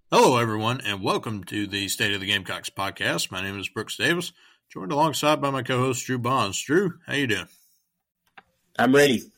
Hello, everyone, and welcome to the State of the Gamecocks podcast. My name is Brooks Davis, joined alongside by my co-host, Drew Bonds. Drew, how you doing? I'm ready.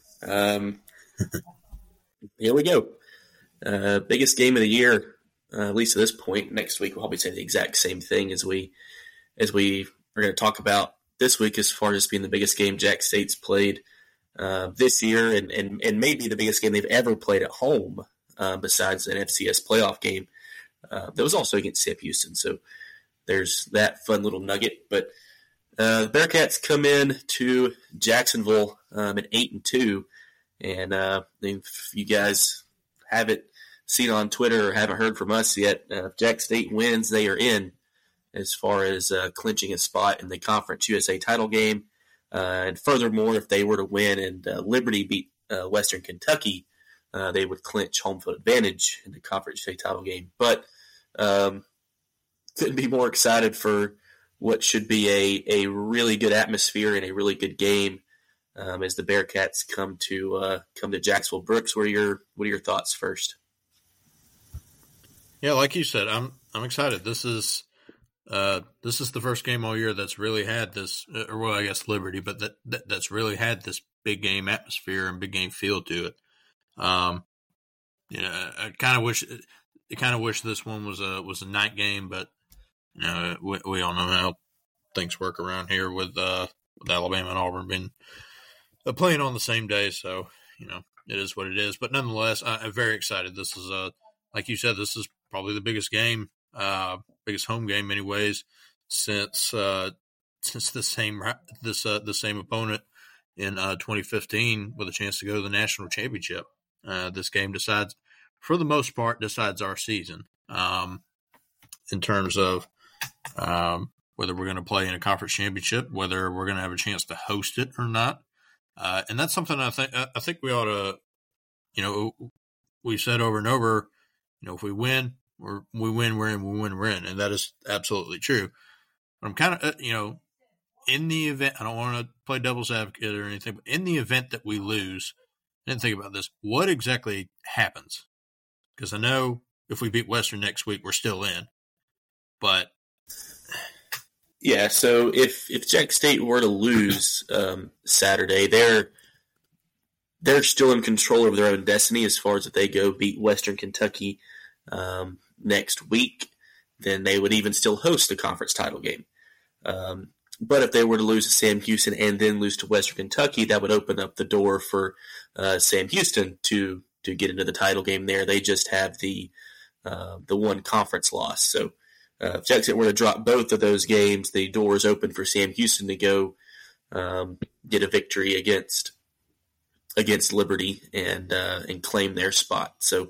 Here we go. Biggest game of the year, at least at this point. Next week, we'll probably say the exact same thing as we are going to talk about this week as far as being the biggest game Jack State's played this year and maybe the biggest game they've ever played at home besides an FCS playoff game. That was also against Sam Houston, so there's that fun little nugget. But the Bearcats come in to Jacksonville at 8-2, and if you guys haven't seen on Twitter or haven't heard from us yet, if Jack State wins, they are in as far as clinching a spot in the Conference USA title game. And furthermore, if they were to win and Liberty beat Western Kentucky, they would clinch home field advantage in the Conference USA title game. But couldn't be more excited for what should be a really good atmosphere and a really good game as the Bearcats come to Jacksonville. Brooks, what are your thoughts first? Yeah, like you said, I'm excited. This is the first game all year that's really had this, or well, I guess Liberty, but that's really had this big game atmosphere and big game feel to it. I kind of wish this one was a night game, but we all know how things work around here with Alabama and Auburn being playing on the same day, so it is what it is. But nonetheless, I'm very excited. This is like you said, this is probably the biggest game, biggest home game, in many ways, since the same opponent in 2015 with a chance to go to the national championship. This game for the most part, decides our season in terms of whether we're going to play in a conference championship, whether we're going to have a chance to host it or not. And that's something I think we ought to, we've said over and over, if we win, we're in, and that is absolutely true. But I'm kind of, in the event, I don't want to play devil's advocate or anything, but in the event that we lose, I didn't think about this. What exactly happens? Because I know if we beat Western next week, we're still in. But yeah, so if Jack State were to lose Saturday, they're still in control of their own destiny as far as if they go beat Western Kentucky next week, then they would even still host the conference title game. But if they were to lose to Sam Houston and then lose to Western Kentucky, that would open up the door for Sam Houston to get into the title game there. They just have the one conference loss. So if Jackson were to drop both of those games, the door is open for Sam Houston to go get a victory against Liberty and claim their spot. So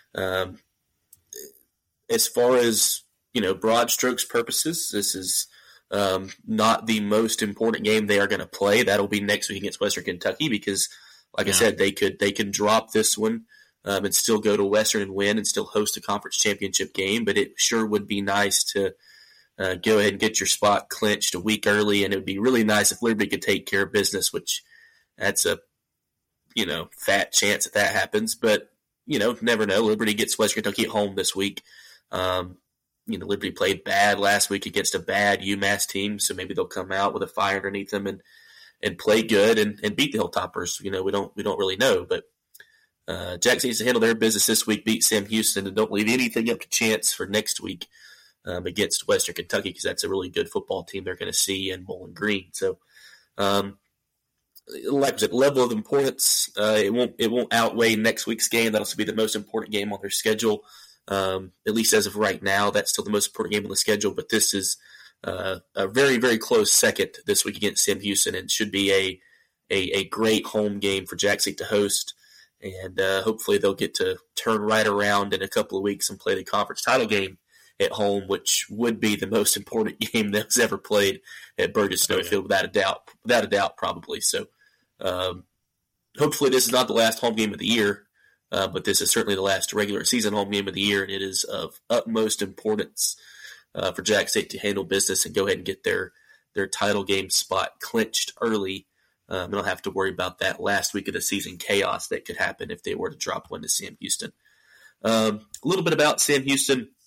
as far as broad strokes purposes, this is not the most important game they are going to play. That'll be next week against Western Kentucky because, like I said, they can drop this one and still go to Western and win and still host a conference championship game. But it sure would be nice to go ahead and get your spot clinched a week early, and it would be really nice if Liberty could take care of business, which that's a fat chance that happens. But never know. Liberty gets Western Kentucky at home this week. Liberty played bad last week against a bad UMass team, so maybe they'll come out with a fire underneath them and play good and beat the Hilltoppers. We don't really know, but Jack needs to handle their business this week, beat Sam Houston, and don't leave anything up to chance for next week against Western Kentucky because that's a really good football team they're going to see in Bowling Green. So, like I said, level of importance, it won't outweigh next week's game. That'll be the most important game on their schedule. At least as of right now, that's still the most important game on the schedule. But this is a very, very close second this week against Sam Houston, and should be a great home game for Jack State to host. And hopefully they'll get to turn right around in a couple of weeks and play the conference title game at home, which would be the most important game that's ever played at Burgess Snowfield, without a doubt, probably. So hopefully this is not the last home game of the year. But this is certainly the last regular season home game of the year, and it is of utmost importance for Jack State to handle business and go ahead and get their title game spot clinched early. They don't have to worry about that last week of the season chaos that could happen if they were to drop one to Sam Houston. A little bit about Sam Houston.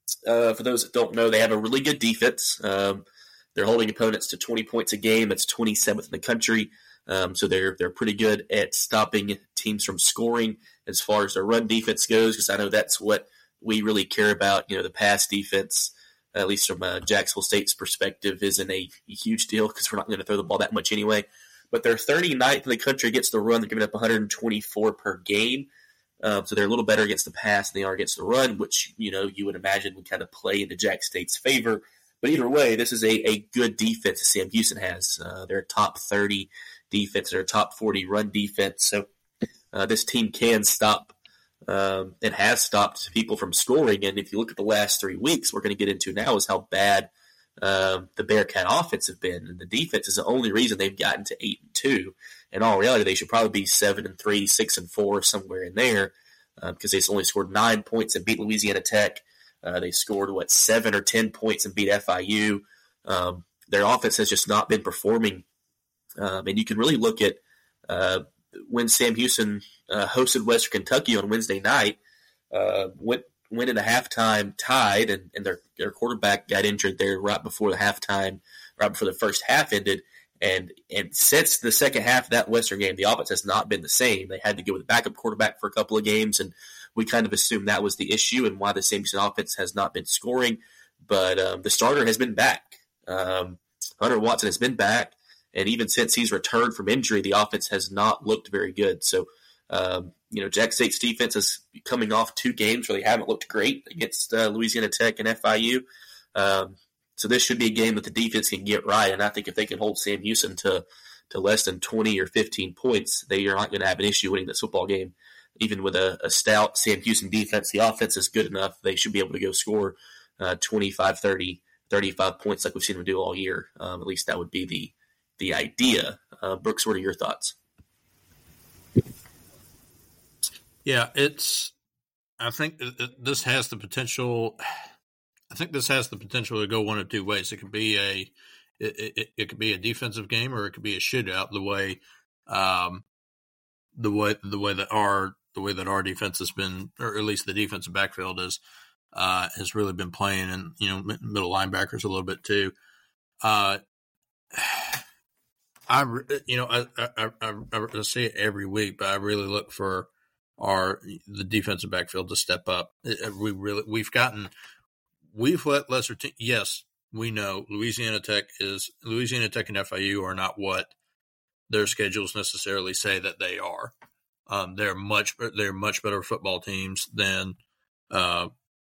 For those that don't know, they have a really good defense. They're holding opponents to 20 points a game. That's 27th in the country. So they're pretty good at stopping teams from scoring as far as their run defense goes, because I know that's what we really care about. The pass defense, at least from Jacksonville State's perspective, isn't a huge deal because we're not going to throw the ball that much anyway. But they're 39th in the country against the run. They're giving up 124 per game. So they're a little better against the pass than they are against the run, which, you would imagine would kind of play into Jack State's favor. But either way, this is a good defense that Sam Houston has. They're a top 30 defense. They're a top 40 run defense. So this team can stop and has stopped people from scoring. And if you look at the last 3 weeks, we're going to get into now is how bad the Bearcat offense have been. And the defense is the only reason they've gotten to 8-2. In all reality, they should probably be 7-3, 6-4, somewhere in there, because they only scored 9 points and beat Louisiana Tech. They scored 7 or 10 points and beat FIU. Their offense has just not been performing, and you can really look at when Sam Houston hosted Western Kentucky on Wednesday night. Went into halftime tied, and their quarterback got injured there right before the first half ended. And since the second half of that Western game, the offense has not been the same. They had to go with a backup quarterback for a couple of games, and we kind of assumed that was the issue and why the Sam Houston offense has not been scoring. But the starter has been back. Hunter Watson has been back, and even since he's returned from injury, the offense has not looked very good. So, Jack State's defense is coming off 2 games where they haven't looked great against Louisiana Tech and FIU. So this should be a game that the defense can get right, and I think if they can hold Sam Houston to less than 20 or 15 points, they are not going to have an issue winning this football game. Even with a stout Sam Houston defense, the offense is good enough. They should be able to go score 25, 30, 35 points like we've seen them do all year. At least that would be the idea. Brooks, what are your thoughts? Yeah, I think this has the potential. I think this has the potential to go one of two ways. It could be a defensive game, or it could be a shootout. The way that our defense has been, or at least the defensive backfield has really been playing, and middle linebackers a little bit too. I say it every week, but I really look for the defensive backfield to step up. We've let lesser teams. Yes, we know Louisiana Tech and FIU are not what their schedules necessarily say that they are. They're much better football teams than 3-9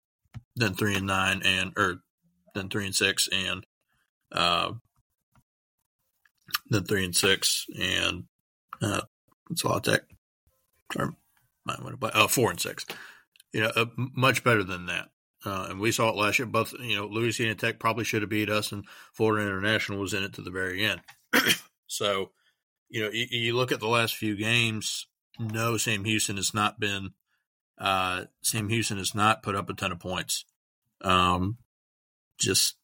than 3-6 and than 3-6 and it's a lot of Tech. Or might want to play 4-6. Much better than that. And we saw it last year. Both, Louisiana Tech probably should have beat us, and Florida International was in it to the very end. So, you look at the last few games. No, Sam Houston has not put up a ton of points. Just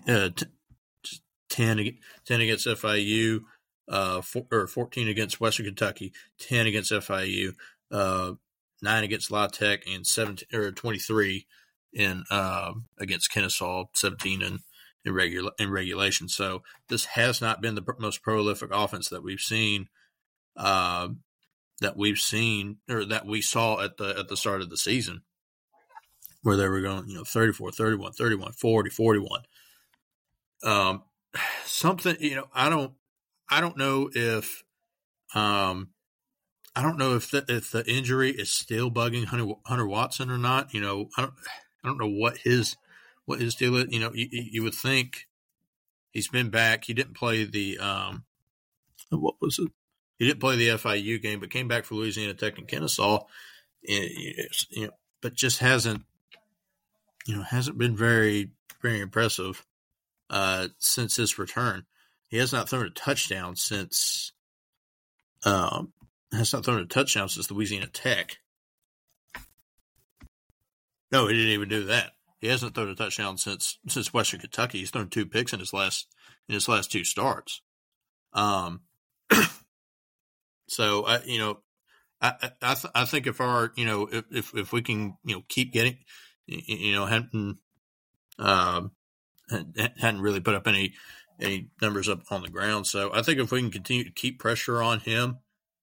10 against FIU, 14 against Western Kentucky, 10 against FIU, 9 against La Tech, and 23 against Kennesaw, 17 in regulation. So this has not been the most prolific offense that we've seen, or that we saw at the start of the season, where they were going, 34, 31, 31, 40, 41. Something, I don't know if the injury is still bugging Hunter Watson or not. I don't know what his deal is. You would think he's been back. He didn't play the what was it? He didn't play the FIU game, but came back for Louisiana Tech and Kennesaw. But just hasn't been very, very impressive since his return. He has not thrown a touchdown since Louisiana Tech. No, he didn't even do that. He hasn't thrown a touchdown since Western Kentucky. He's thrown 2 picks in his last 2 starts. So I think if our if we can keep getting having Hadn't really put up any numbers up on the ground. So I think if we can continue to keep pressure on him,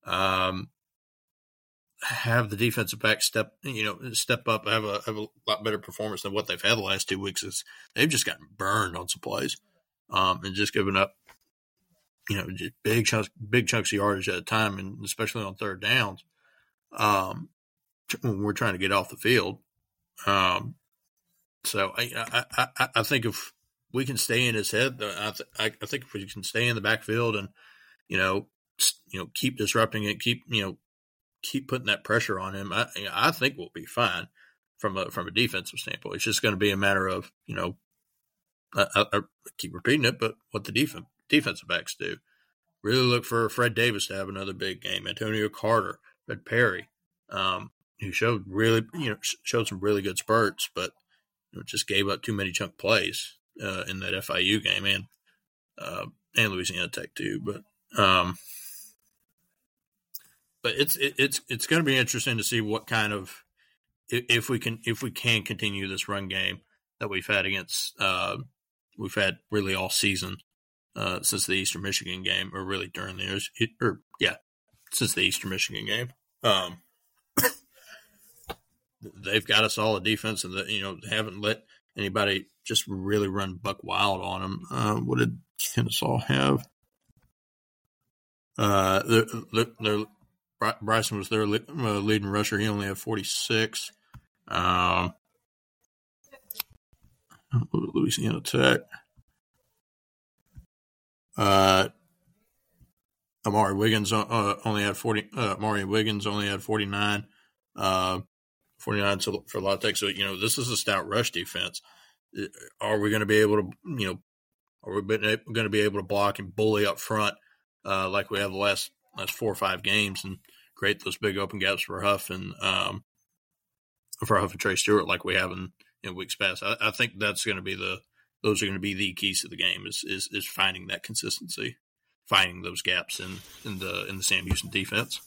have the defensive back step up, have a lot better performance than what they've had the last 2 weeks. Is they've just gotten burned on some plays, and just given up, just big chunks of yardage at a time, and especially on third downs, when we're trying to get off the field. So I think if we can stay in his head, I think if we can stay in the backfield and keep disrupting it, keep putting that pressure on him, I think we'll be fine from a defensive standpoint. It's just going to be a matter of I keep repeating it, but what the defensive backs do. Really look for Fred Davis to have another big game. Antonio Carter, Fred Perry, who showed some really good spurts, but just gave up too many chunk plays in that FIU game and Louisiana Tech too. But it's going to be interesting to see what kind of if we can continue this run game that we've had really all season since the Eastern Michigan game, or really during since the Eastern Michigan game. They've got a solid defense, and they haven't let anybody just really run buck wild on them. What did Kennesaw have? Bryson was their leading rusher. He only had 46. Louisiana Tech. Amari Wiggins only had 40. Amari Wiggins only had 49. 49 for La Tech. So, this is a stout rush defense. Are we going to be able to, are we going to be able to block and bully up front like we have the last 4 or 5 games and create those big open gaps for Huff and Trey Stewart like we have in weeks past? I think that's going to be those are going to be the keys to the game is finding that consistency, finding those gaps in the Sam Houston defense.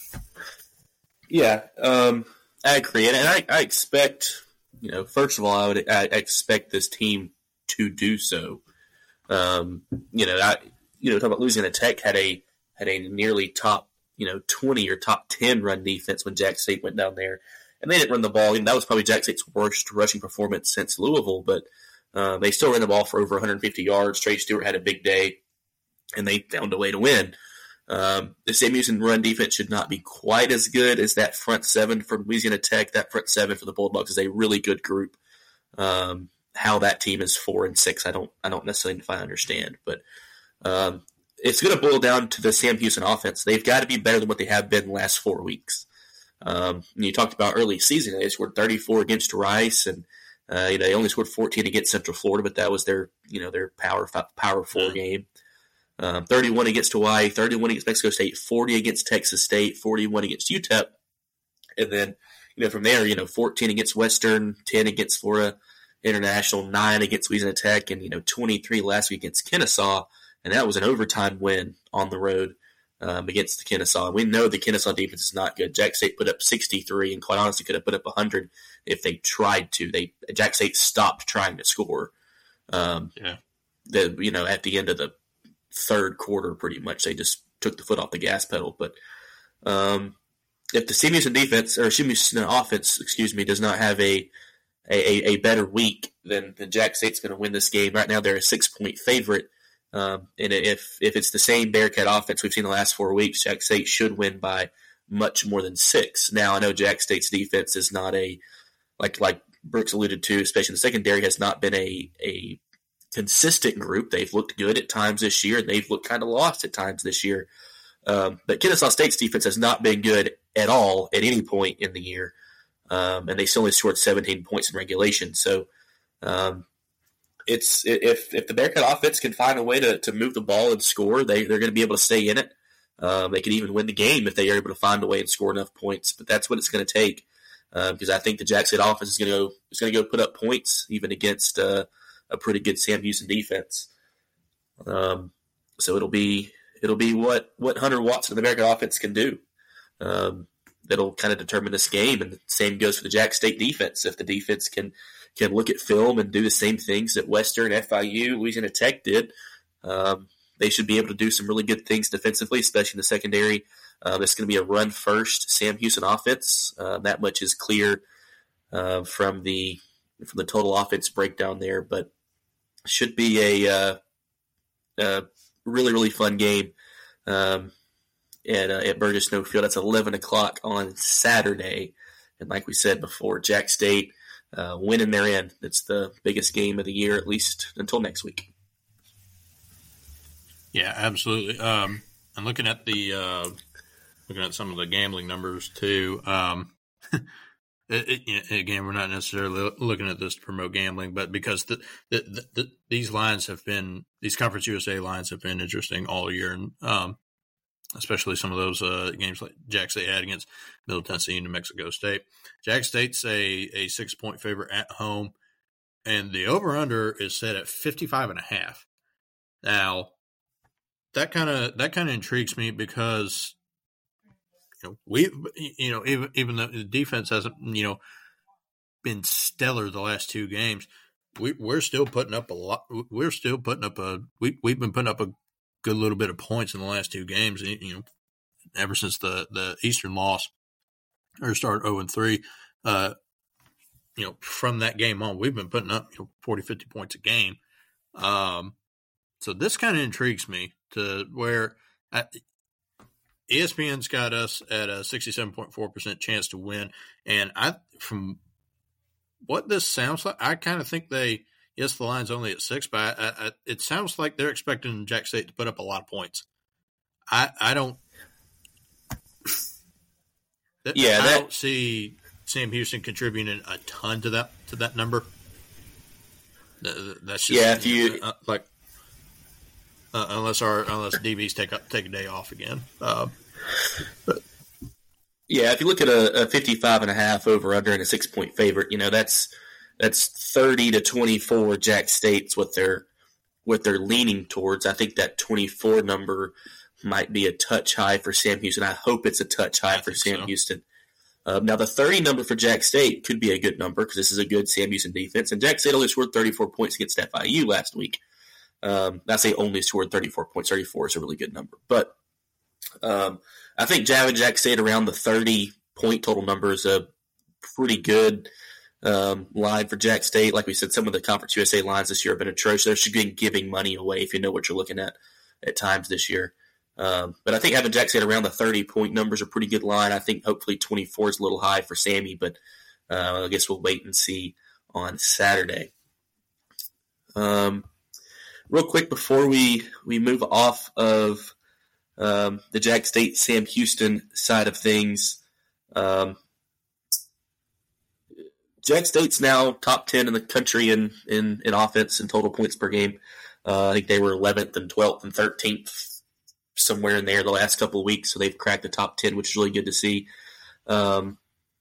Yeah, I agree, and I expect, first of all, I expect this team to do so. Talking about Louisiana Tech had a nearly top 20 or top 10 run defense when Jack State went down there, and they didn't run the ball. That was probably Jack State's worst rushing performance since Louisville, but they still ran the ball for over 150 yards. Trey Stewart had a big day, and they found a way to win. The Sam Houston run defense should not be quite as good as that front seven from Louisiana Tech. That front seven for the Bulldogs is a really good group. How that team is 4-6, I don't necessarily understand, but it's going to boil down to the Sam Houston offense. They've got to be better than what they have been the last 4 weeks. You talked about early season; they scored 34 against Rice, and they only scored 14 against Central Florida, but that was their Power 4 game. 31 against Hawaii, 31 against Mexico State, 40 against Texas State, 41 against UTEP. And then, from there, 14 against Western, 10 against Florida International, 9 against Louisiana Tech, and, 23 last week against Kennesaw. And that was an overtime win on the road against the Kennesaw. And we know the Kennesaw defense is not good. Jack State put up 63 and quite honestly could have put up 100 if they tried to. Jack State stopped trying to score. At the end of the third quarter, pretty much they just took the foot off the gas pedal. But if the Sam Houston offense, does not have a better week, then Jack State's going to win this game. Right now, they're a 6-point favorite, and if it's the same Bearcat offense we've seen the last 4 weeks, Jack State should win by much more than 6. Now, I know Jack State's defense is not like Brooks alluded to, especially in the secondary, has not been a consistent group. They've looked good at times this year, and they've looked kind of lost at times this year. But Kennesaw State's defense has not been good at all at any point in the year, and they still only scored 17 points in regulation. So if the Bearcat offense can find a way to move the ball and score, they're going to be able to stay in it. They could even win the game if they are able to find a way and score enough points. But that's what it's going to take, because I think the Jack State offense is going to go put up points even against a pretty good Sam Houston defense. So it'll be what Hunter Watson and the American offense can do. that'll kind of determine this game. And the same goes for the Jack State defense. If the defense can look at film and do the same things that Western, FIU, Louisiana Tech did, they should be able to do some really good things defensively, especially in the secondary. It's going to be a run-first Sam Houston offense. That much is clear from the total offense breakdown there, but should be a really, really fun game at Burgess Snowfield. That's 11 o'clock on Saturday. And like we said before, Jack State winning their end. It's the biggest game of the year, at least until next week. Yeah, absolutely. And looking at some of the gambling numbers too. Again, we're not necessarily looking at this to promote gambling, but because these Conference USA lines have been interesting all year, and especially some of those games like Jack State had against Middle Tennessee and New Mexico State. Jack State's a 6-point favorite at home, and the over/under is set at 55.5. Now, that kind of intrigues me because even though the defense hasn't been stellar the last two games, we're still putting up a lot. We're still putting up we've been putting up a good little bit of points in the last two games. Ever since the Eastern loss or start 0-3, from that game on, we've been putting up 40, 50 points a game. So this kind of intrigues me to where ESPN's got us at a 67.4% chance to win. And from what this sounds like, I kind of think yes, the line's only at 6, but it sounds like they're expecting Jack State to put up a lot of points. I don't see Sam Houston contributing a ton to that number. That's just, unless DBs take a day off again. But yeah, if you look at a 55.5 over under and a 6-point favorite, that's 30-24. Jack State's what they're leaning towards. I think that 24 number might be a touch high for Sam Houston. I hope it's a touch high for Sam Houston. Now, the 30 number for Jack State could be a good number because this is a good Sam Houston defense. And Jack State only scored 34 points against FIU last week. I say only scored 34 points. 34 is a really good number. But I think Jack State around the 30-point total number is a pretty good line for Jack State. Like we said, some of the Conference USA lines this year have been atrocious. They're just giving money away if you know what you're looking at times this year. But I think having Jack State around the 30-point number is a pretty good line. I think hopefully 24 is a little high for Sammy, but I guess we'll wait and see on Saturday. Real quick before we move off of the Jack State Sam Houston side of things, Jack State's now top 10 in the country in offense and total points per game. I think they were 11th and 12th and 13th, somewhere in there the last couple of weeks. So they've cracked the top 10, which is really good to see. And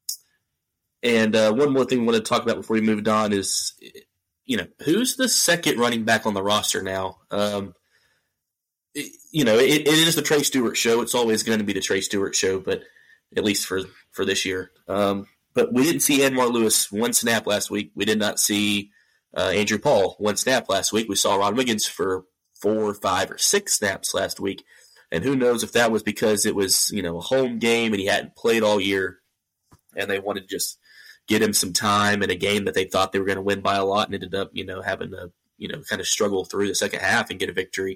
one more thing we want to talk about before we moved on is, who's the second running back on the roster now? It is the Trey Stewart show. It's always going to be the Trey Stewart show, but at least for this year. But we didn't see Anwar Lewis one snap last week. We did not see Andrew Paul one snap last week. We saw Ron Wiggins for 4, 5, or 6 snaps last week. And who knows if that was because it was, a home game and he hadn't played all year and they wanted to just get him some time in a game that they thought they were going to win by a lot and ended up, having to, kind of struggle through the second half and get a victory.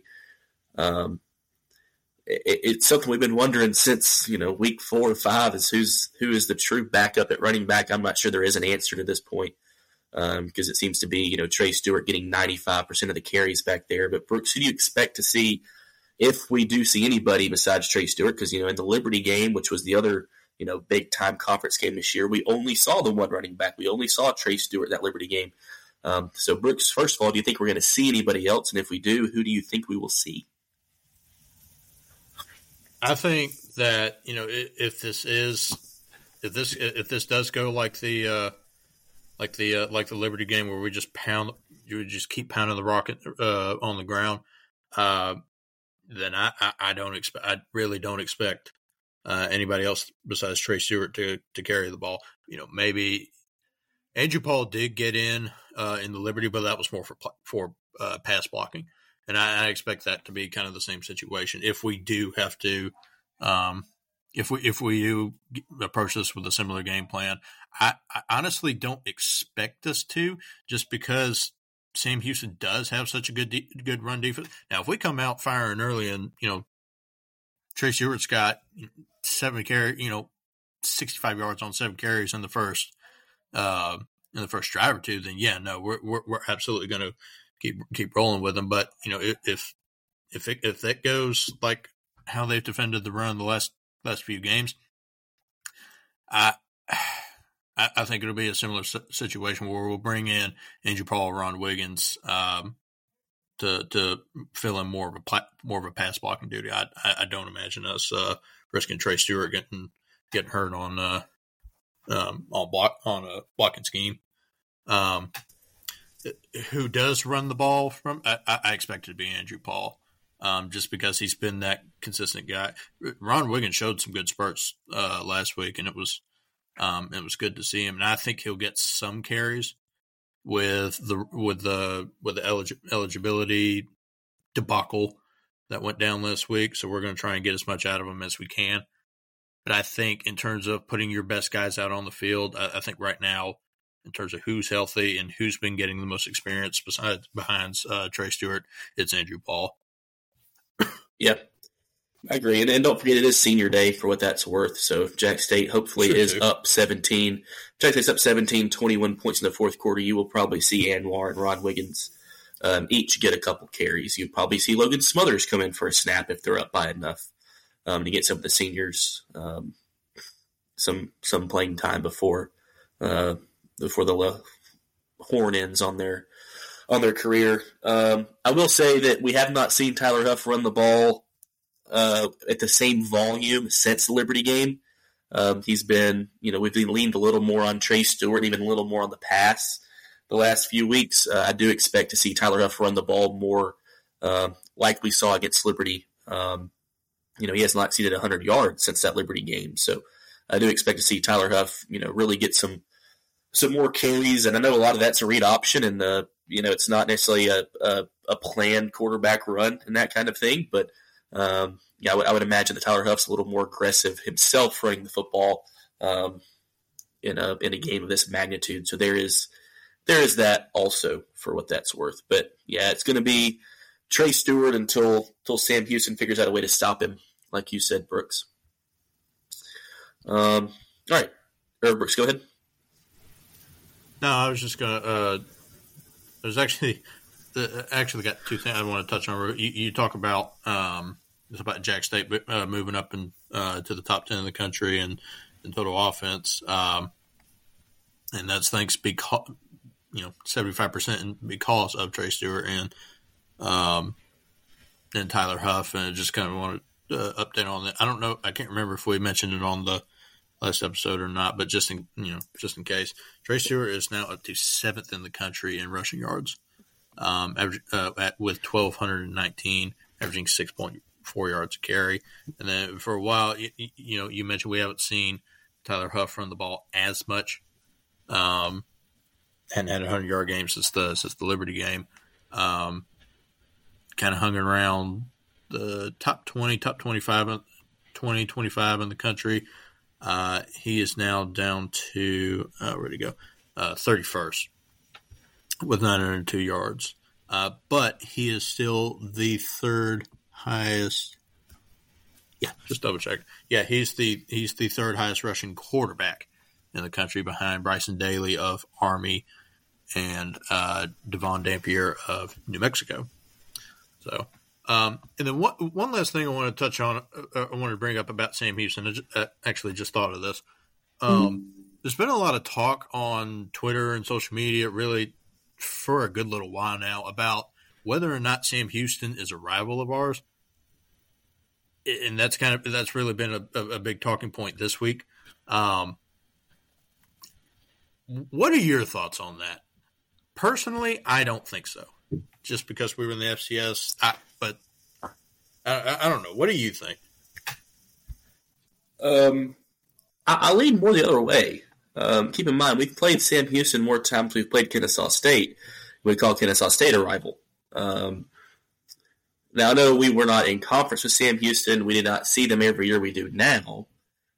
It's something we've been wondering since, week 4 or 5 is who is the true backup at running back. I'm not sure there is an answer to this point because it seems to be, Trey Stewart getting 95% of the carries back there. But Brooks, who do you expect to see if we do see anybody besides Trey Stewart? Because, in the Liberty game, which was the other, big-time conference game this year, we only saw the one running back. We only saw Trey Stewart in that Liberty game. So, Brooks, first of all, do you think we're going to see anybody else? And if we do, who do you think we will see? I think that if this does go like the Liberty game where we just keep pounding the rock on the ground, then I really don't expect anybody else besides Trey Stewart to carry the ball. Maybe Andrew Paul did get in the Liberty, but that was more for pass blocking. And I expect that to be kind of the same situation. If we do have to, if we do approach this with a similar game plan, I honestly don't expect us to, just because Sam Houston does have such a good run defense. Now, if we come out firing early and Trey Stewart's got 65 yards on 7 carries in the first drive or two, then we're absolutely going to keep rolling with them. But if that goes like how they've defended the run the last few games, I think it'll be a similar situation where we'll bring in Andrew Paul, Ron Wiggins to fill in more of a pass blocking duty. I don't imagine us risking Trey Stewart getting hurt on a blocking scheme. Who does run the ball from? I expect it to be Andrew Paul, just because he's been that consistent guy. Ron Wiggins showed some good spurts last week, and it was good to see him. And I think he'll get some carries with the eligibility debacle that went down last week. So we're going to try and get as much out of him as we can. But I think in terms of putting your best guys out on the field, I think right now, in terms of who's healthy and who's been getting the most experience behind Trey Stewart, it's Andrew Paul. Yeah, I agree. And don't forget, it is senior day for what that's worth. So if Jack State hopefully is up 17, Jack State's up 17, 21 points in the fourth quarter, you will probably see Anwar and Ron Wiggins each get a couple carries. You'll probably see Logan Smothers come in for a snap if they're up by enough to get some of the seniors some playing time before the horn ends on their career. I will say that we have not seen Tyler Huff run the ball at the same volume since the Liberty game. He's been, we've leaned a little more on Trey Stewart, even a little more on the pass the last few weeks. I do expect to see Tyler Huff run the ball more like we saw against Liberty. He has not exceeded 100 yards since that Liberty game. So I do expect to see Tyler Huff, really get some more carries. And I know a lot of that's a read option, and it's not necessarily a planned quarterback run and that kind of thing. But I would imagine that Tyler Huff's a little more aggressive himself running the football in a game of this magnitude. So there is that also, for what that's worth. But yeah, it's going to be Trey Stewart until Sam Houston figures out a way to stop him, like you said, Brooks. All right, Brooks, go ahead. No, I was just gonna. There's actually got two things I want to touch on. You talk about it's about Jack State moving up to the top 10 in the country and in total offense, and that's thanks because 75% because of Trey Stewart and Tyler Huff, and I just kind of wanted to update on that. I don't know, I can't remember if we mentioned it on the last episode or not, but just in case, Trey Stewart is now up to 7th in the country in rushing yards, with 1,219, averaging 6.4 yards a carry. And then for a while, you mentioned we haven't seen Tyler Huff run the ball as much, hadn't had a 100-yard game since the Liberty game. Kind of hung around the top 20, top 25, 25 in the country. He is now down to, where'd he go? 31st with 902 yards. But he is still the third highest. Yeah, just double check. Yeah, he's the third highest rushing quarterback in the country, behind Bryson Daly of Army and Devon Dampier of New Mexico. So, and then one last thing I want to touch on, I wanted to bring up about Sam Houston. I actually just thought of this. There's been a lot of talk on Twitter and social media, really, for a good little while now, about whether or not Sam Houston is a rival of ours. And that's really been a big talking point this week. What are your thoughts on that? Personally, I don't think so. Just because we were in the FCS, but I don't know. What do you think? I lean more the other way. Keep in mind, we've played Sam Houston more times than we've played Kennesaw State. We call Kennesaw State a rival. Now, I know we were not in conference with Sam Houston. We did not see them every year we do now.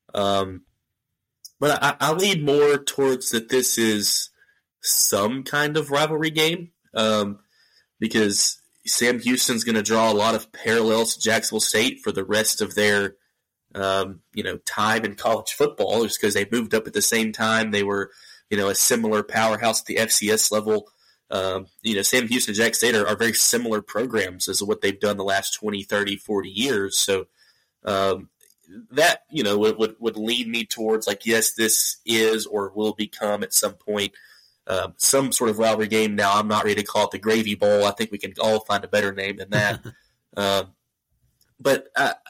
But I lean more towards that this is some kind of rivalry game because Sam Houston's going to draw a lot of parallels to Jacksonville State for the rest of their time in college football, just because they moved up at the same time. They were, a similar powerhouse at the FCS level. Sam Houston and Jack State are very similar programs as what they've done the last 20, 30, 40 years. So that, would lead me towards like, yes, this is or will become at some point some sort of rivalry game. Now, I'm not ready to call it the Gravy Bowl. I think we can all find a better name than that. But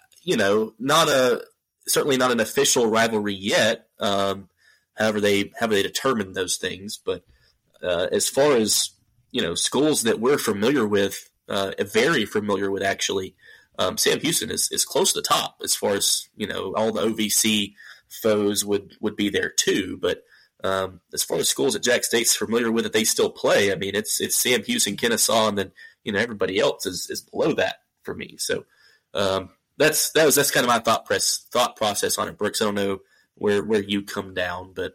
certainly not an official rivalry yet. However they determined those things. But as far as schools that we're familiar with, very familiar with actually, Sam Houston is close to the top as far as all the OVC foes would be there too. But as far as schools that Jack State's familiar with that they still play, I mean it's Sam Houston, Kennesaw, and then everybody else is below that for me. So that's kind of my thought process on it, Brooks. I don't know where you come down, but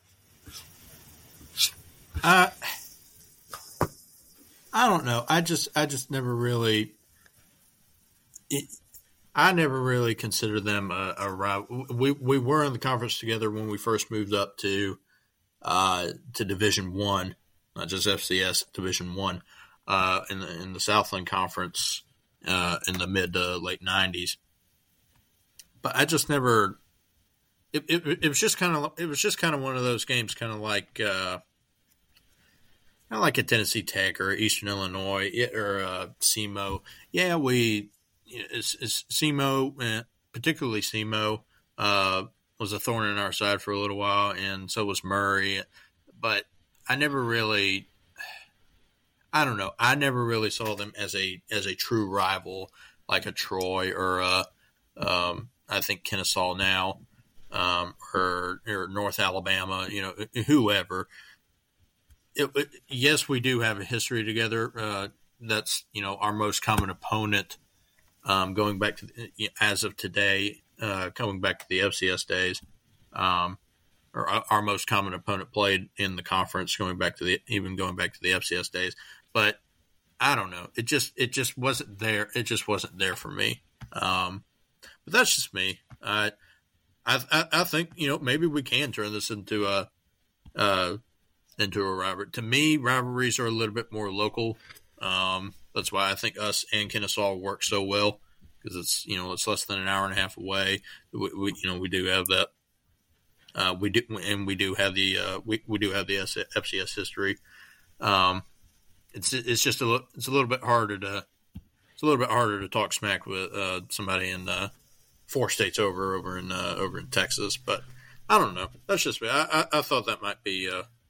I don't know. I just never really. I never really considered them a rival. We were in the conference together when we first moved up to Division I, not just FCS, Division I, in the Southland Conference in the mid to late 90s. But I just never. It was just kind of one of those games, kind of like a Tennessee Tech or Eastern Illinois or SEMO. Yeah, SEMO, particularly SEMO, was a thorn in our side for a little while, and so was Murray. But I never really, I don't know, I never really saw them as a true rival like a Troy or I think Kennesaw now, or North Alabama, whoever. Yes, we do have a history together. That's our most common opponent. Going back to as of today, coming back to the FCS days, or our most common opponent played in the conference, going back to the FCS days. But I don't know. It just wasn't there. It just wasn't there for me. But that's just me. I think maybe we can turn this into a rivalry. To me, rivalries are a little bit more local. That's why I think us and Kennesaw work so well, because it's less than an hour and a half away. We do have that. We do have the FCS history. It's just a little bit harder to talk smack with somebody in 4 states over in Texas. But I don't know. That's just me. I thought that might be.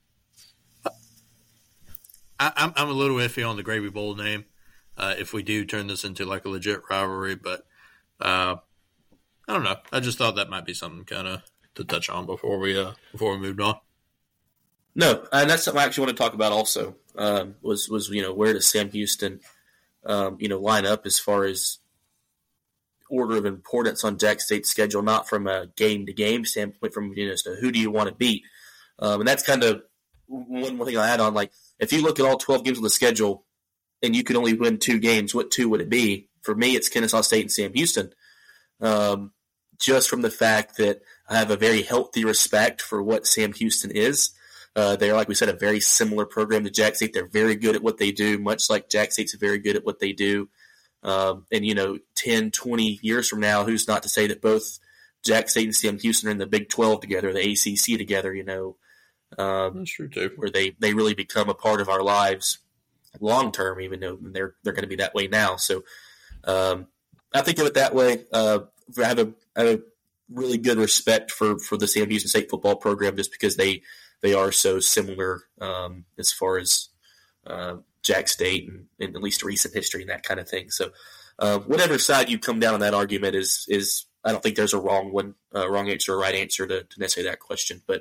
I'm a little iffy on the Gravy Bowl name. If we do turn this into like a legit rivalry, but I don't know. I just thought that might be something kind of to touch on before we moved on. No, and that's something I actually want to talk about also. Was where does Sam Houston line up as far as order of importance on Jack State's schedule, not from a game to game standpoint, from so who do you want to beat, and that's kind of one thing I add on. Like if you look at all 12 games on the schedule, and you could only win 2 games, what 2 would it be? For me, it's Kennesaw State and Sam Houston. Just from the fact that I have a very healthy respect for what Sam Houston is. They're, like we said, a very similar program to Jack State. They're very good at what they do, much like Jack State's very good at what they do. And 10, 20 years from now, who's not to say that both Jack State and Sam Houston are in the Big 12 together, the ACC together, That's true too. Where they really become a part of our lives long term, even though they're going to be that way now. So I think of it that way. I have a really good respect for the Sam Houston State football program, just because they are so similar as far as Jack State and at least recent history and that kind of thing. So whatever side you come down on that argument is I don't think there's a wrong answer or right answer to necessarily that question. But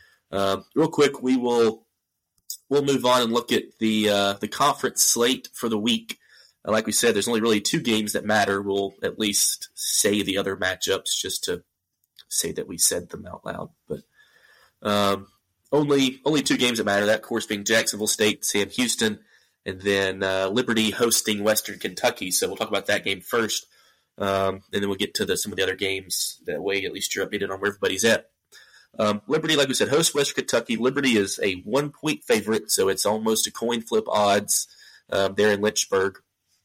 real quick, we'll move on and look at the conference slate for the week. Like we said, there's only really 2 games that matter. We'll at least say the other matchups just to say that we said them out loud. But only 2 games that matter. That, of course, being Jacksonville State, Sam Houston, and then Liberty hosting Western Kentucky. So we'll talk about that game first, and then we'll get to some of the other games. That way, at least you're updated on where everybody's at. Liberty, like we said, hosts Western Kentucky. Liberty is a 1-point favorite, so it's almost a coin flip odds there in Lynchburg.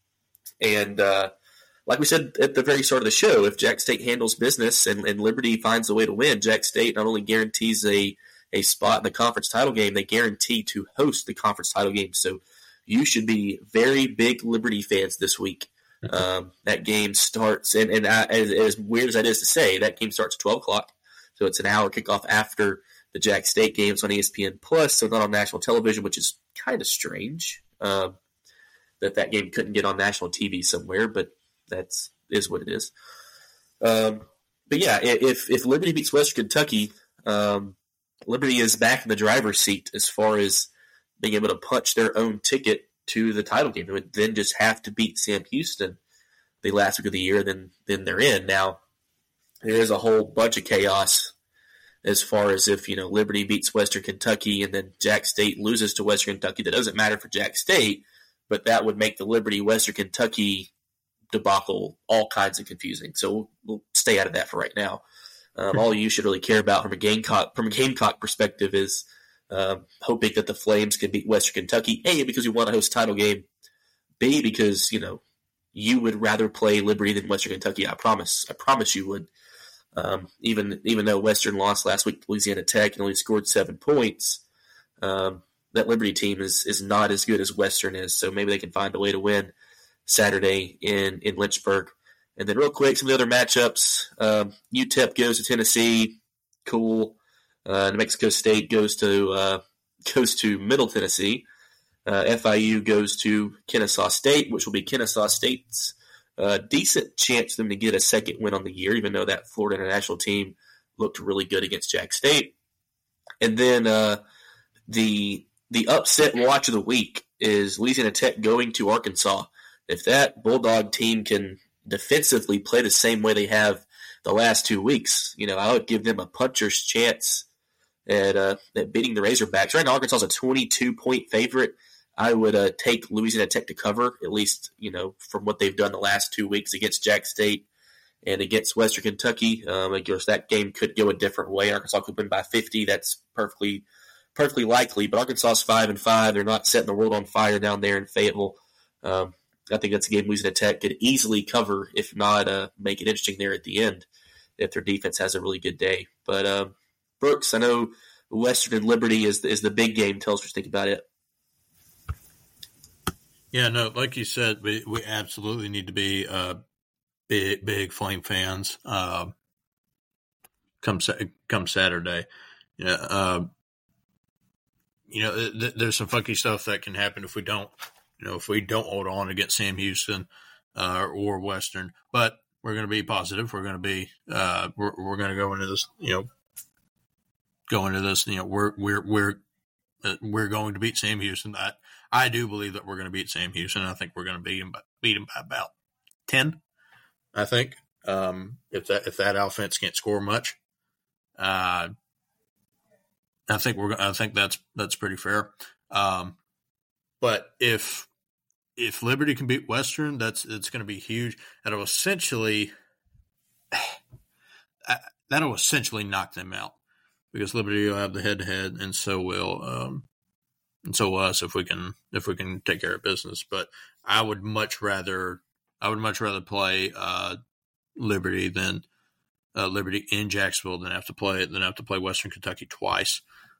And like we said at the very start of the show, if Jack State handles business and Liberty finds a way to win, Jack State not only guarantees a spot in the conference title game, they guarantee to host the conference title game. So you should be very big Liberty fans this week. That game starts, and as weird as that is to say, that game starts at 12 o'clock. So it's an hour kickoff after the Jack State games on ESPN Plus, so not on national television, which is kind of strange that game couldn't get on national TV somewhere, but is what it is. But yeah, if Liberty beats Western Kentucky, Liberty is back in the driver's seat as far as being able to punch their own ticket to the title game. They would then just have to beat Sam Houston the last week of the year, then they're in. Now, there is a whole bunch of chaos as far as if, Liberty beats Western Kentucky and then Jack State loses to Western Kentucky. That doesn't matter for Jack State, but that would make the Liberty-Western Kentucky debacle all kinds of confusing. So we'll stay out of that for right now. All you should really care about from a Gamecock perspective is hoping that the Flames can beat Western Kentucky, A, because you want to host a title game, B, because, you would rather play Liberty than Western Kentucky. I promise you would. Even though Western lost last week to Louisiana Tech and only scored 7 points, that Liberty team is not as good as Western is. So maybe they can find a way to win Saturday in Lynchburg. And then real quick, some of the other matchups. UTEP goes to Tennessee. Cool. New Mexico State goes to Middle Tennessee. FIU goes to Kennesaw State, which will be Kennesaw State's decent chance for them to get a second win on the year, even though that Florida International team looked really good against Jack State. And then the upset watch of the week is Louisiana Tech going to Arkansas. If that Bulldog team can defensively play the same way they have the last 2 weeks, I would give them a puncher's chance at beating the Razorbacks. Right now, Arkansas is a 22-point favorite. I would take Louisiana Tech to cover, at least, from what they've done the last 2 weeks against Jack State and against Western Kentucky. I guess that game could go a different way. Arkansas could win by 50. That's perfectly likely. But Arkansas is 5-5. They're not setting the world on fire down there in Fayetteville. I think that's a game Louisiana Tech could easily cover, if not make it interesting there at the end, if their defense has a really good day. But Brooks, I know Western and Liberty is the big game. Tell us what you think about it. Yeah, no, like you said, we absolutely need to be big Flame fans come Saturday. There's some funky stuff that can happen if we don't hold on against Sam Houston or Western. But we're going to be positive. We're going to be we're going to go into this. We're going to beat Sam Houston. I do believe that we're going to beat Sam Houston. I think we're going to beat him by about 10. I think if that offense can't score much, I think that's pretty fair. But if Liberty can beat Western, it's going to be huge. That'll essentially knock them out, because Liberty will have the head-to-head, and so will us if we can take care of business. But I would much rather play Liberty than Liberty in Jacksonville than have to play Western Kentucky twice.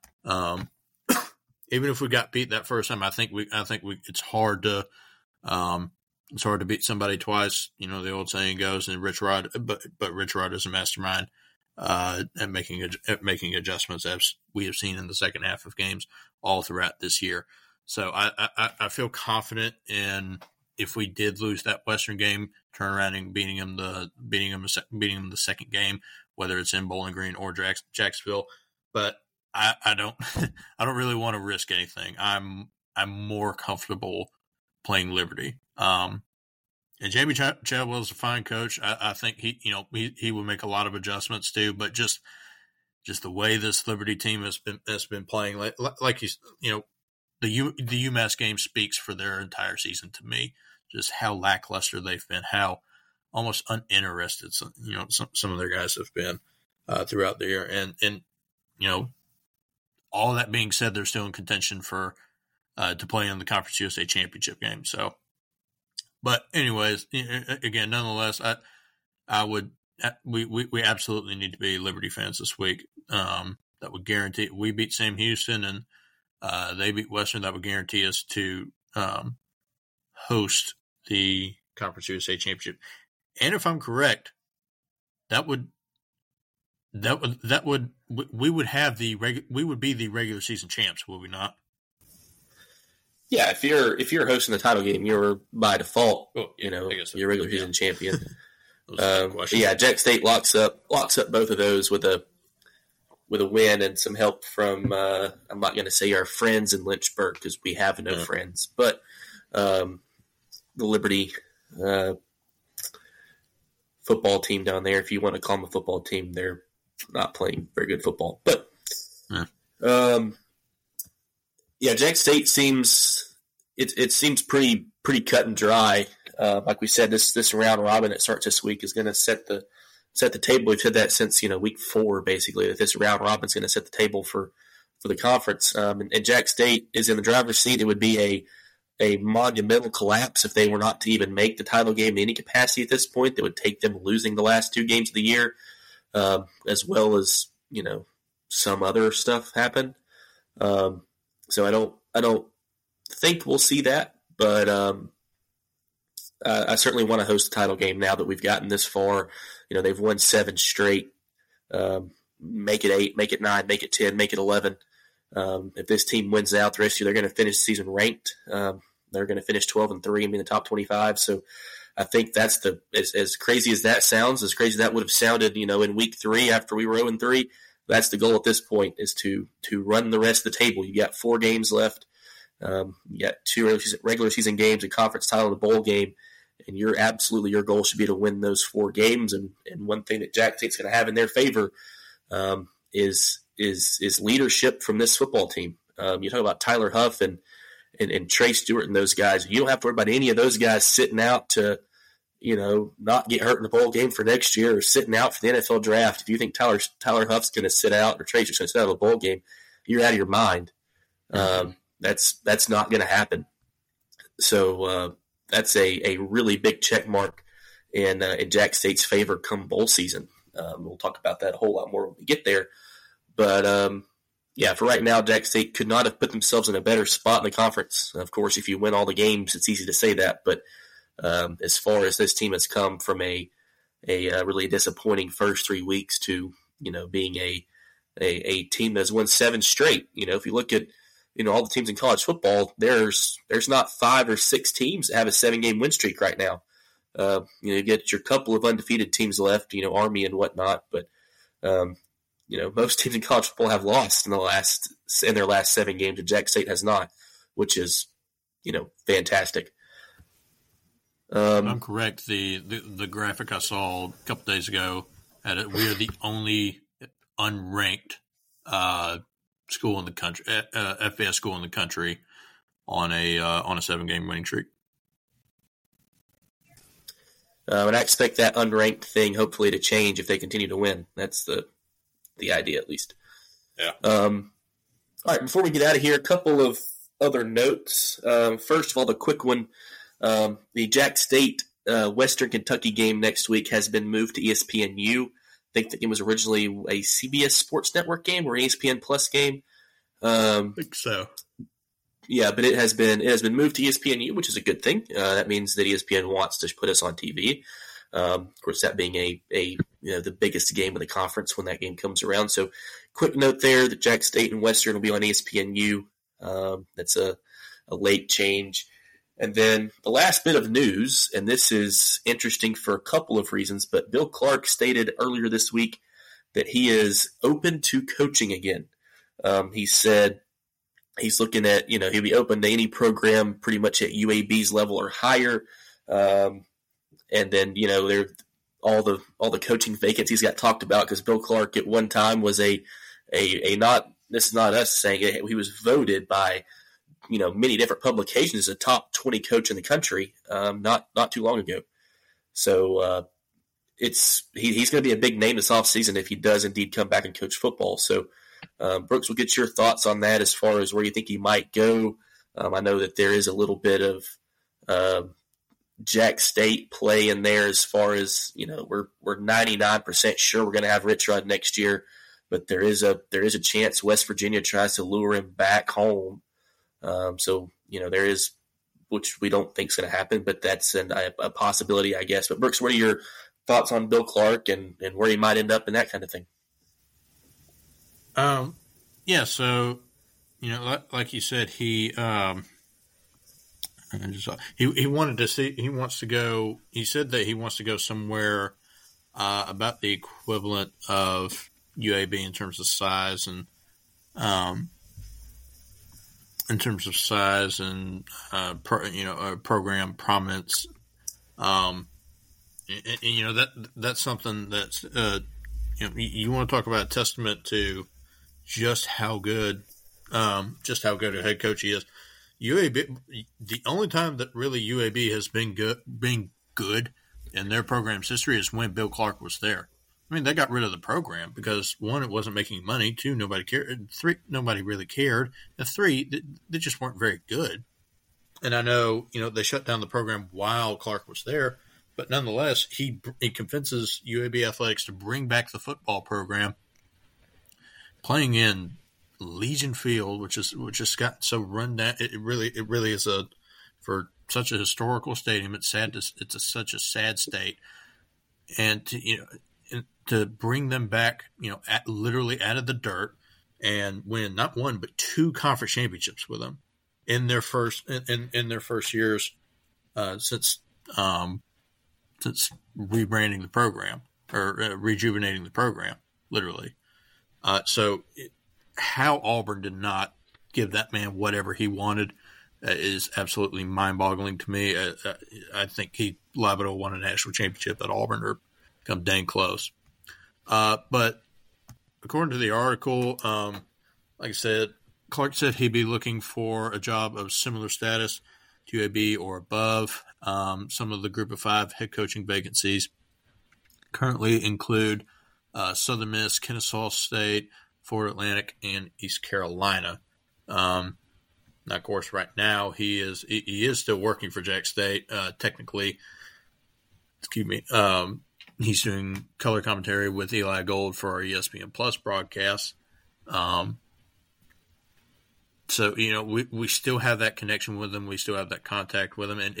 Even if we got beat that first time, I think it's hard to beat somebody twice. The old saying goes, and Rich Rod, but Rich Rod is a mastermind at making adjustments, as we have seen in the second half of games all throughout this year. So I feel confident in if we did lose that Western game, turn around and beating them the second game, whether it's in Bowling Green or Jacksonville. But I don't I don't really want to risk anything. I'm more comfortable playing Liberty. And Jamie Chadwell is a fine coach. I think he will make a lot of adjustments too. But just the way this Liberty team has been playing, like the UMass game speaks for their entire season to me. Just how lackluster they've been, how almost uninterested some of their guys have been throughout the year, and all that being said, they're still in contention for to play in the Conference USA Championship game. So, but anyways, again, nonetheless, we absolutely need to be Liberty fans this week. That would guarantee we beat Sam Houston and they beat Western. That would guarantee us to host the Conference USA Championship. And if I'm correct, we would be the regular season champs, would we not? Yeah, if you're hosting the title game, you're by default, your regular season champion. Yeah, Jack State locks up both of those with a win and some help from I'm not going to say our friends in Lynchburg because we have no friends, but the Liberty football team down there, if you want to call them a football team, they're not playing very good football. But Jack State seems pretty cut and dry. Like we said, this round robin that starts this week is going to set the table. We've said that since week 4, basically, that this round robin is going to set the table for the conference. And Jack State is in the driver's seat. It would be a monumental collapse if they were not to even make the title game in any capacity at this point. That would take them losing the last 2 games of the year, as well as some other stuff happen. So I don't think we'll see that, but I certainly want to host the title game now that we've gotten this far. They've won 7 straight. Make it 8, make it 9, make it 10, make it 11. If this team wins out the rest of the year, they're going to finish the season ranked. They're going to finish 12-3 and be in the top 25. So I think that's as crazy as that sounds, as crazy as that would have sounded, in week 3 after we were 0-3. That's the goal at this point, is to run the rest of the table. You got 4 games left. You got 2 regular season games, a conference title, and a bowl game. And your goal should be to win those 4 games. And one thing that Jack State's going to have in their favor is leadership from this football team. You talk about Tyler Huff and Trey Stewart and those guys. You don't have to worry about any of those guys sitting out to, not get hurt in the bowl game for next year, or sitting out for the NFL draft. If you think Tyler Huff's going to sit out, or Trey's going to sit out of the bowl game, you're out of your mind. That's not going to happen. So that's a really big check mark in Jack State's favor come bowl season. We'll talk about that a whole lot more when we get there. But, for right now, Jack State could not have put themselves in a better spot in the conference. Of course, if you win all the games, it's easy to say that. But as far as this team has come from a really disappointing first 3 weeks to, being a team that has won 7 straight. If you look at, all the teams in college football, there's not 5 or 6 teams that have a 7-game win streak right now. You get your couple of undefeated teams left, Army and whatnot, but most teams in college football have lost in their last 7 games, and Jack State has not, which is, fantastic. I'm correct. The graphic I saw a couple days ago had it. We are the only unranked school in the country, FBS school in the country, on a 7-game winning streak. And I expect that unranked thing hopefully to change if they continue to win. That's the idea, at least. Yeah. All right, before we get out of here, a couple of other notes. First of all, the quick one, the Jack State Western Kentucky game next week has been moved to ESPNU. I think the game was originally a CBS Sports Network game or an ESPN Plus game. I think so. Yeah, but it has been moved to ESPNU, which is a good thing. That means that ESPN wants to put us on TV. Of course, that being the biggest game of the conference when that game comes around. So, quick note there that Jack State and Western will be on ESPNU. That's a late change. And then the last bit of news, and this is interesting for a couple of reasons, but Bill Clark stated earlier this week that he is open to coaching again. He said he's looking at, he'll be open to any program pretty much at UAB's level or higher. And then, there all the coaching vacancies got talked about because Bill Clark at one time was a not, this is not us saying it, he was voted by many different publications as a top 20 coach in the country not too long ago. So he's going to be a big name this offseason if he does indeed come back and coach football. So Brooks, we'll get your thoughts on that as far as where you think he might go. I know that there is a little bit of Jack State play in there as far as, we're 99% sure we're going to have Rich Rod next year, but there is a chance West Virginia tries to lure him back home. So, there is, which we don't think is going to happen, but that's a possibility, I guess. But Brooks, what are your thoughts on Bill Clark and where he might end up and that kind of thing? Yeah. So, like you said, he wanted to see, he wants to go, he said that he wants to go somewhere, about the equivalent of UAB in terms of size and, program prominence, that's something that's you want to talk about a testament to just how good a head coach he is. UAB, the only time that really UAB has been good in their program's history is when Bill Clark was there. I mean, they got rid of the program because, one, it wasn't making money. Two, nobody cared. Three, nobody really cared. And three, they just weren't very good. And I know, they shut down the program while Clark was there, but nonetheless, he convinces UAB Athletics to bring back the football program, playing in Legion Field, which has gotten so run down. It really is for such a historical stadium. It's sad. It's such a sad state, and to bring them back, literally out of the dirt and win not one but two conference championships with them in their first years since rebranding the program or rejuvenating the program, literally. How Auburn did not give that man whatever he wanted is absolutely mind-boggling to me. I think he liable to won a national championship at Auburn or come dang close. But according to the article, like I said, Clark said he'd be looking for a job of similar status to UAB or above. Some of the Group of Five head coaching vacancies currently include Southern Miss, Kennesaw State, Florida Atlantic, and East Carolina. Now, of course, right now he is still working for Jack State. Technically, he's doing color commentary with Eli Gold for our ESPN Plus broadcast. So, we still have that connection with him. We still have that contact with him. And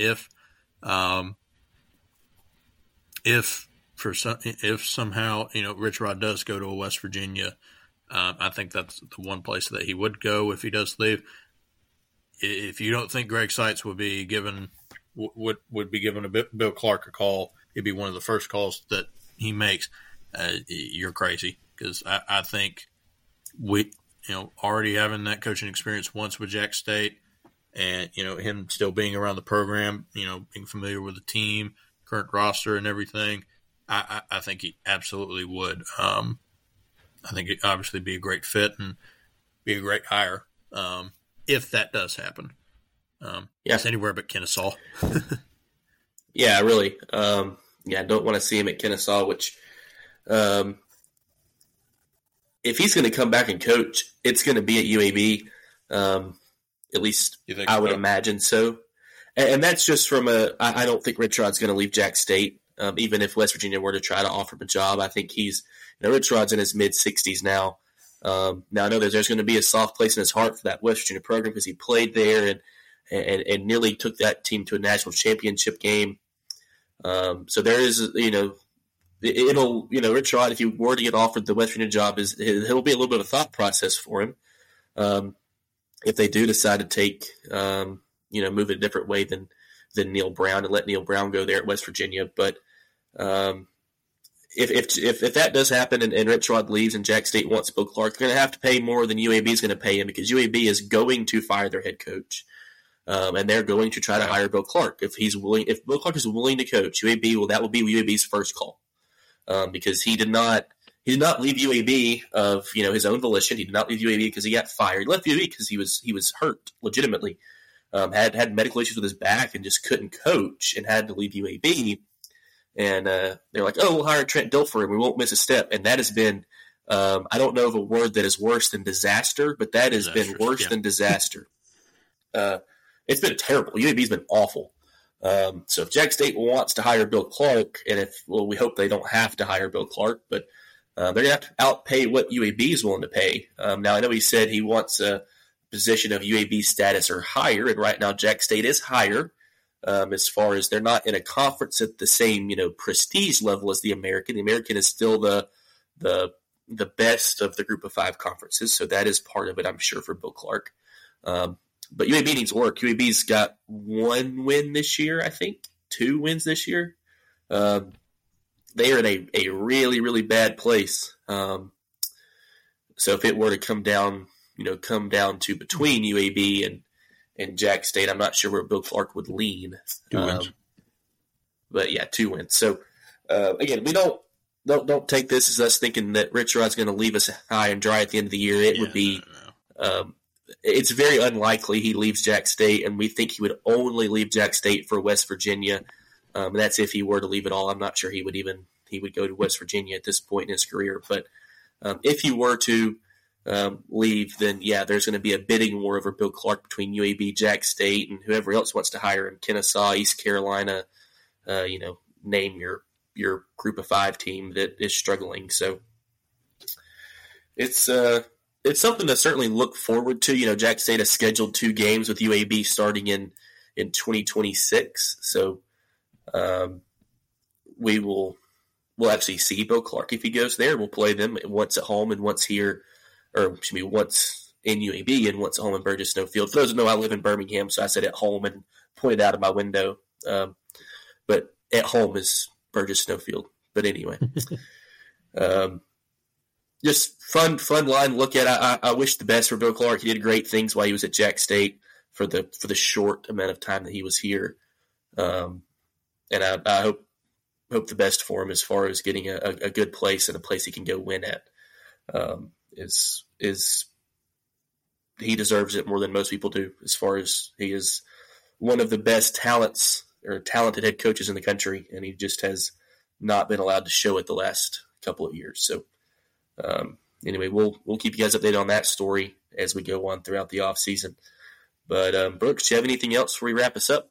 if somehow, Rich Rod does go to a West Virginia, I think that's the one place that he would go if he does leave. If you don't think Greg Seitz would be given Bill Clark a call, it'd be one of the first calls that he makes. You're crazy, because I think we, already having that coaching experience once with Jack State, and him still being around the program, being familiar with the team, current roster, and everything, I think he absolutely would. I think it'd obviously be a great fit and be a great hire if that does happen. It's anywhere but Kennesaw. Yeah, really. I don't want to see him at Kennesaw, which if he's going to come back and coach, it's going to be at UAB. At least I would imagine so. And that's just from I don't think Rich Rod's going to leave Jack State, even if West Virginia were to try to offer him a job. I think Rich Rod's in his mid-60s now. Now, I know there's going to be a soft place in his heart for that West Virginia program because he played there and nearly took that team to a national championship game. So there is, Rich Rod, if he were to get offered the West Virginia job, it'll be a little bit of a thought process for him. If they do decide to take, move it a different way than Neil Brown and let Neil Brown go there at West Virginia. But if that does happen and Rich Rod leaves and Jack State wants Bill Clark, they're going to have to pay more than UAB is going to pay him, because UAB is going to fire their head coach. And they're going to try to hire Bill Clark if Bill Clark is willing to coach. That will be UAB's first call, because he did not leave UAB of his own volition. He did not leave UAB because he got fired. He left UAB because he was hurt legitimately, had medical issues with his back and just couldn't coach and had to leave UAB. And they're like, oh, we'll hire Trent Dilfer and we won't miss a step. And that has been I don't know of a word that is worse than disaster, but that has been worse than disaster. It's been terrible. UAB's been awful. So if Jack State wants to hire Bill Clark, and we hope they don't have to hire Bill Clark, but they're going to have to outpay what UAB is willing to pay. Now, I know he said he wants a position of UAB status or higher, and right now Jack State is higher, as far as they're not in a conference at the same prestige level as the American. The American is still the best of the Group of Five conferences, so that is part of it, I'm sure, for Bill Clark. But UAB needs work. UAB's got 1 win this year, I think, 2 wins this year. They are in a really, really bad place. So if it were to come down to between UAB and Jack State, I'm not sure where Bill Clark would lean. 2 wins. But yeah, 2 wins. So again, we don't take this as us thinking that Rich Rod's going to leave us high and dry at the end of the year. It would be. No. It's very unlikely he leaves Jack State, and we think he would only leave Jack State for West Virginia. And that's if he were to leave at all. I'm not sure he would go to West Virginia at this point in his career. But if he were to leave, then yeah, there's going to be a bidding war over Bill Clark between UAB, Jack State, and whoever else wants to hire him. Kennesaw, East Carolina, name your Group of Five team that is struggling. So it's something to certainly look forward to. Jack State has scheduled 2 games with UAB starting in 2026. So we'll actually see Bill Clark if he goes there. We'll play them once at home and once here, once in UAB and once at home in Burgess Snowfield. For those who know, I live in Birmingham, so I said at home and pointed out of my window. But at home is Burgess Snowfield. But anyway. Just fun line to look at. I wish the best for Bill Clark. He did great things while he was at Jack State for the short amount of time that he was here, and I hope the best for him as far as getting a good place and a place he can go win at. Is he deserves it more than most people do, as far as he is one of the best talented head coaches in the country, and he just has not been allowed to show it the last couple of years. So. Anyway, we'll keep you guys updated on that story as we go on throughout the off season. But Brooks, do you have anything else before we wrap us up?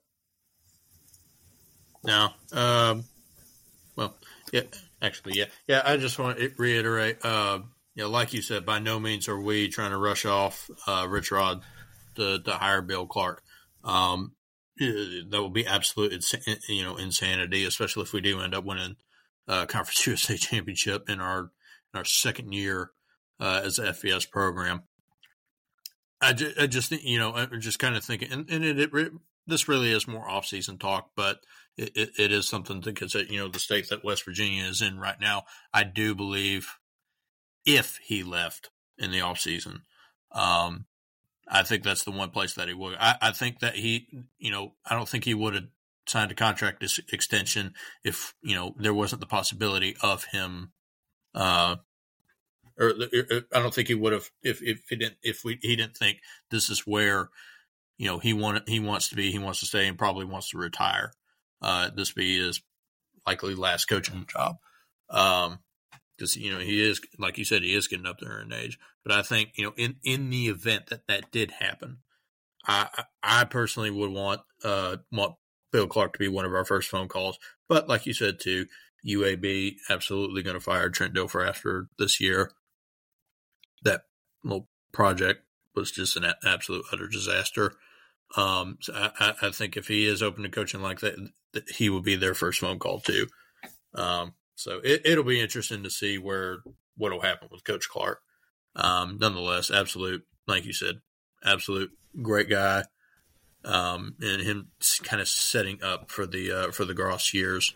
No. Well, yeah. Actually, yeah. Yeah, I just want to reiterate. Like you said, by no means are we trying to rush off Rich Rod to hire Bill Clark. That would be absolute, insanity, especially if we do end up winning Conference USA championship in our second year as an FBS program. I just think, I'm just kind of thinking, and this really is more off-season talk, but it is something to consider. The state that West Virginia is in right now, I do believe if he left in the off-season, I think that's the one place that he would. I think that I don't think he would have signed a contract extension if, there wasn't the possibility of him I don't think he would have if he didn't think this is where he wants to be, he wants to stay, and probably wants to retire. This be his likely last coaching job, because he is, like you said, he is getting up there in age. But I think in the event that did happen, I personally would want Bill Clark to be one of our first phone calls. But like you said too, UAB absolutely going to fire Trent Dilfer after this year. That little project was just an absolute utter disaster. So I think if he is open to coaching like that, he will be their first phone call too. So it'll be interesting to see what'll happen with Coach Clark. Nonetheless, absolute, like you said, absolute great guy. and him kind of setting up for the Gross years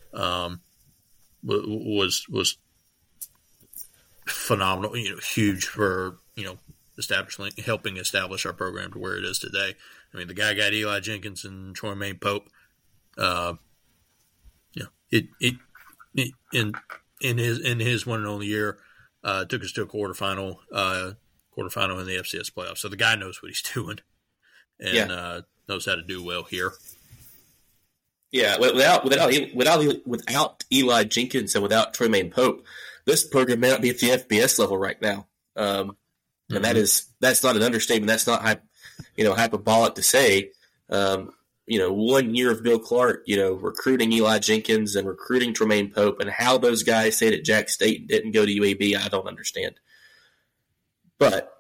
was phenomenal. Huge for helping establish our program to where it is today. I mean, the guy got Eli Jenkins and Troymaine Pope. In his one and only year, took us to a quarterfinal in the FCS playoffs. So the guy knows what he's doing and knows how to do well here. Yeah, without Eli Jenkins and without Troymaine Pope, this program may not be at the FBS level right now. And that's not an understatement. That's not hyperbolic to say. 1 year of Bill Clark, recruiting Eli Jenkins and recruiting Troymaine Pope, and how those guys stayed at Jack State and didn't go to UAB, I don't understand. But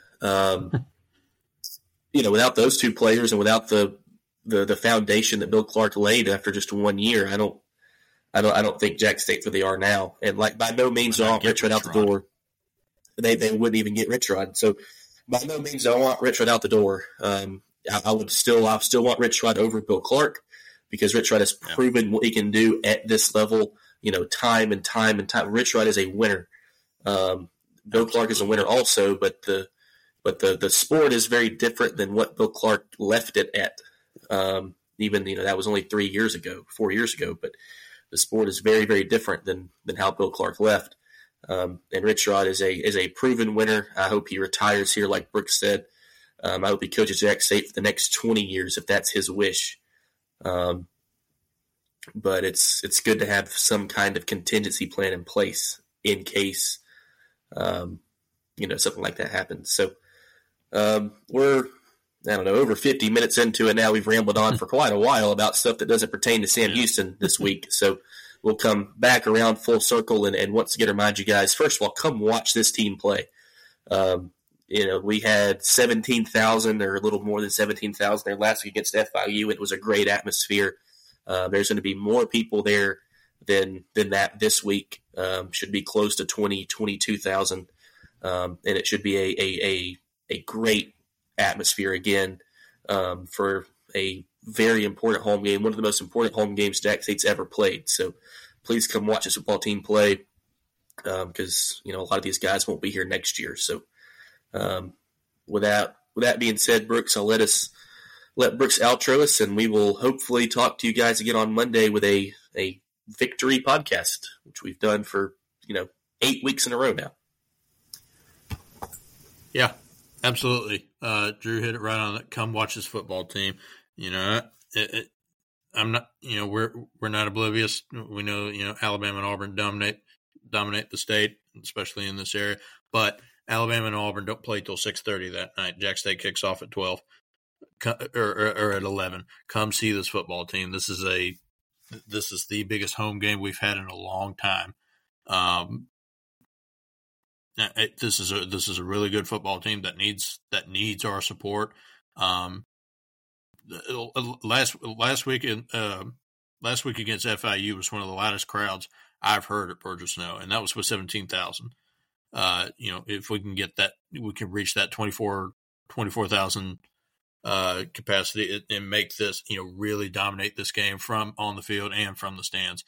without those two players and without the foundation that Bill Clark laid after just 1 year, I don't think Jack State's where they are now. And by no means do I want Rich Rod out the door. They wouldn't even get Rich Rod. So by no means do I want Rich Rod out the door. I still want Rich Rod over Bill Clark, because Rich Rod has proven what he can do at this level, time and time and time. Rich Rod is a winner. Bill Clark is a winner also, but the sport is very different than what Bill Clark left it at. Even that was only 4 years ago, but the sport is very, very different than how Bill Clark left. And Rich Rod is a proven winner. I hope he retires here, like Brooks said. I hope he coaches Jack State for the next 20 years if that's his wish. But it's good to have some kind of contingency plan in place in case something like that happens. So we're over 50 minutes into it now. We've rambled on for quite a while about stuff that doesn't pertain to Sam Houston this week. So we'll come back around full circle and once again remind you guys, first of all, come watch this team play. We had 17,000 or a little more than 17,000 there last week against FIU. It was a great atmosphere. There's going to be more people there than that this week. Should be close to 22,000. And it should be a great atmosphere again for a very important home game, one of the most important home games Jack State's ever played. So please come watch this football team play because a lot of these guys won't be here next year. So with that being said, Brooks, I'll let Brooks outro us, and we will hopefully talk to you guys again on Monday with a victory podcast, which we've done for 8 weeks in a row now. Yeah, absolutely. Drew hit it right on it. Come watch this football team. I'm not. We're not oblivious. We know Alabama and Auburn dominate the state, especially in this area. But Alabama and Auburn don't play till 6:30 that night. Jack State kicks off at 12 or at 11. Come see this football team. This is the biggest home game we've had in a long time. This is a really good football team that needs our support. Last week against FIU was one of the loudest crowds I've heard at Burgess Snow, and that was with 17,000. If we can get that, we can reach that 24,000 capacity and make this, really dominate this game from on the field and from the stands.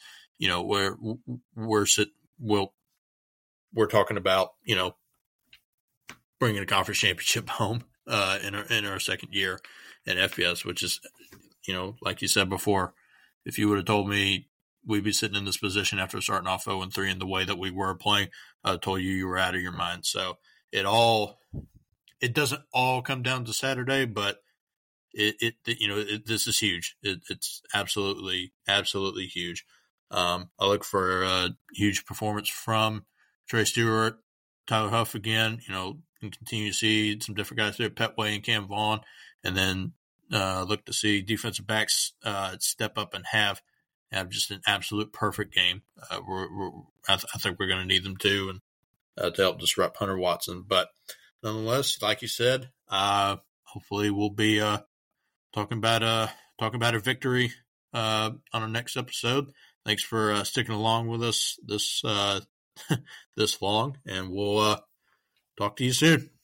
We're talking about, bringing a conference championship home in our second year at FBS, which is, like you said before, if you would have told me we'd be sitting in this position after starting off 0-3 in the way that we were playing, I told you were out of your mind. So it doesn't all come down to Saturday, but this is huge. It's absolutely huge. I look for a huge performance from Trey Stewart, Tyler Huff again, and continue to see some different guys there, Petway and Cam Vaughn, and then look to see defensive backs step up and have just an absolute perfect game. I think we're going to need them too, and to help disrupt Hunter Watson. But nonetheless, like you said, hopefully we'll be talking about a victory on our next episode. Thanks for sticking along with us this long, and we'll talk to you soon.